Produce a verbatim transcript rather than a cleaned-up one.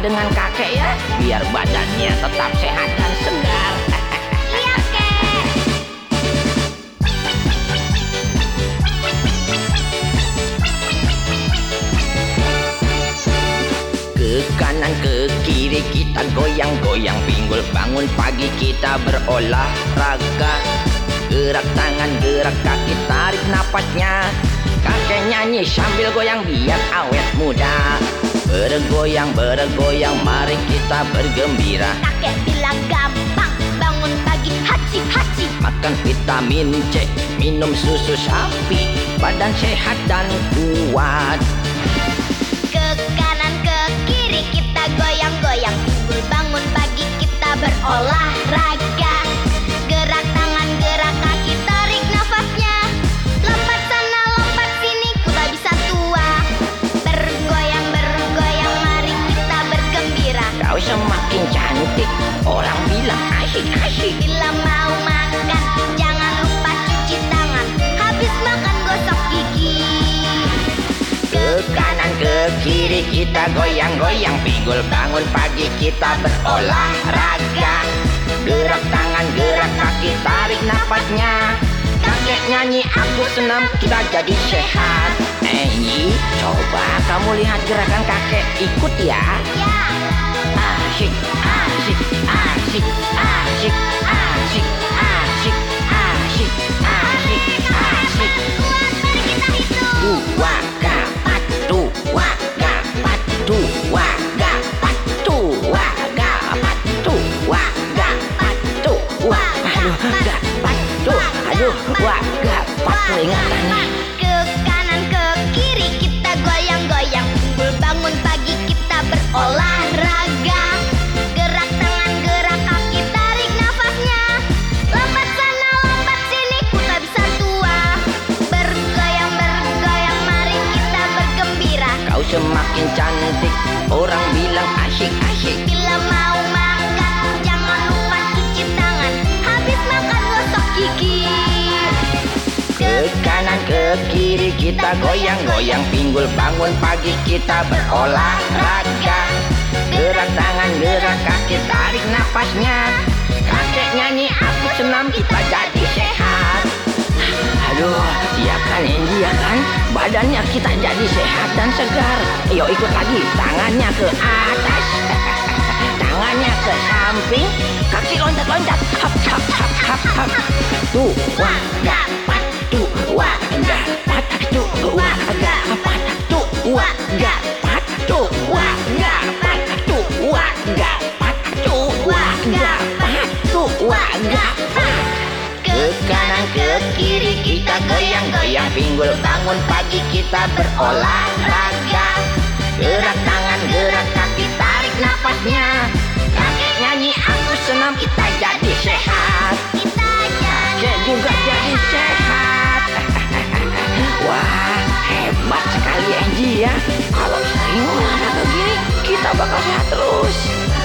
dengan kakek ya, biar badannya tetap sehat dan segar. Iya, kek. Ke kanan ke kiri kita goyang-goyang, pinggul bangun pagi kita berolahraga. Gerak tangan gerak kaki tarik napasnya, kakek nyanyi sambil goyang biar awet muda. Bergoyang bergoyang mari kita bergembira. Kakek bilang gampang, bangun pagi haci haci. Makan vitamin C, minum susu sapi, badan sehat dan kuat. Ke kanan ke kiri kita goyang-goyang, pinggul bangun pagi kita berolahraga. Gerak tangan gerak kaki tarik nafasnya, lompat sana lompat sini ku tak bisa tua. Bergoyang bergoyang mari kita bergembira. Kau semakin cantik, orang bilang asyik-asyik. Bila mau makan jangan lupa cuci tangan, habis makan gosok gigi. Ke kanan ke kiri kita goyang-goyang, pinggul bangun pagi kita berolahraga. Gerak tangan gerak kaki tarik napasnya, kakek nyanyi aku senam kita jadi sehat. Eh, coba kamu lihat gerakan kakek, ikut ya. Ya. Asyik, asyik, asyik, asyik, asyik, asyik, asyik, asyik, asyik. Kuat, mari kita hitung. Dua gapat, dua gapat, dua gapat, dua gapat, dua gapat, dua. Aduh, gapat, tuh, aduh, dua gapat ingatannya. Ke kanan ke kiri kita goyang-goyang, pinggul bangun pagi kita berolahraga. Gerak tangan gerak kaki tarik nafasnya, lompat sana lompat sini ku tak bisa tua. Bergoyang bergoyang mari kita bergembira. Kau semakin cantik, orang bilang asyik-asyik. Bila mau makan jangan lupa cuci tangan, habis makan gosok gigi. Ke kanan ke kiri kita goyang-goyang, pinggul bangun pagi kita berolahraga. Gerak tangan gerak kaki tarik napasnya, kakek nyanyi aku senam kita jadi sehat. Aduh, ya kan Andy ya kan, badannya kita jadi sehat dan segar. Ayo ikut lagi, tangannya ke atas, tangannya ke samping, kaki loncat-loncat, hap hap hap hap hap. Dua gapat, dua gapat, dua gapat, dua gapat, dua gapat, dua gapat, dua gapat, dua gapat. Ke kanan ke kiri kita goyang-goyang, pinggul bangun pagi kita berolahraga. Gerak tangan gerak kaki tarik napasnya, kakek nyanyi aku senam kita jadi sehat. Kita jadi Kakek juga jadi sehat. Wah, hebat sekali Angie ya. Kalau sering olahraga gini kita bakal sehat terus.